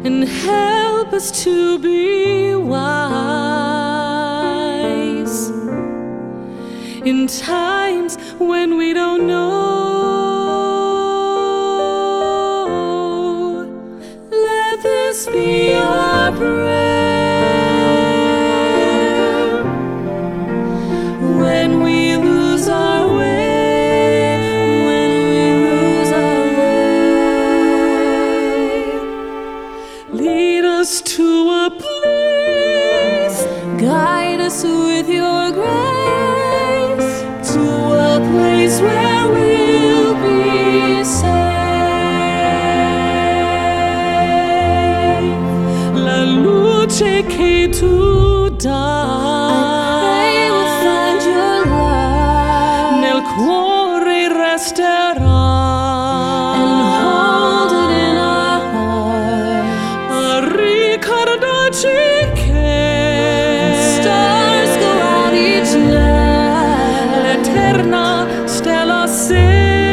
and help us to be wise in times when we don't know. Let this be our prayer when we lose our way, when we lose our way. Lead us to a place, guide us with your grace, to a place where we'll be safe. La luce che tu dai, I pray we'll find your love, nel cuore resterà, and hold it in our heart, a ricordarci che stars go out each night, l'eterna stella sei.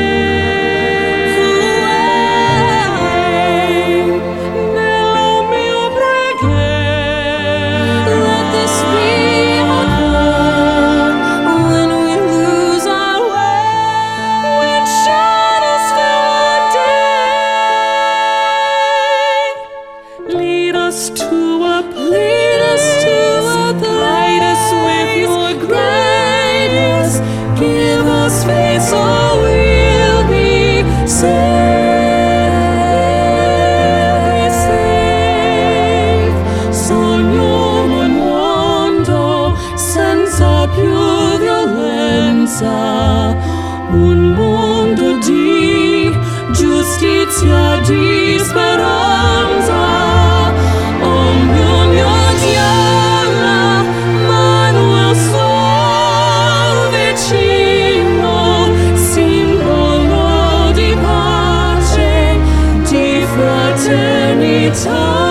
Nella mia preghiera, let this be our prayer when we lose our way, when shadows fill our day. Lead us to a place, guide us with your grace, give us faith so we'll be safe. Sogniamo un mondo senza più violenza, un mondo di giustizia, di speranza. Oh mio Dio, la mano al suo vicino, simbolo di pace, di fraternità.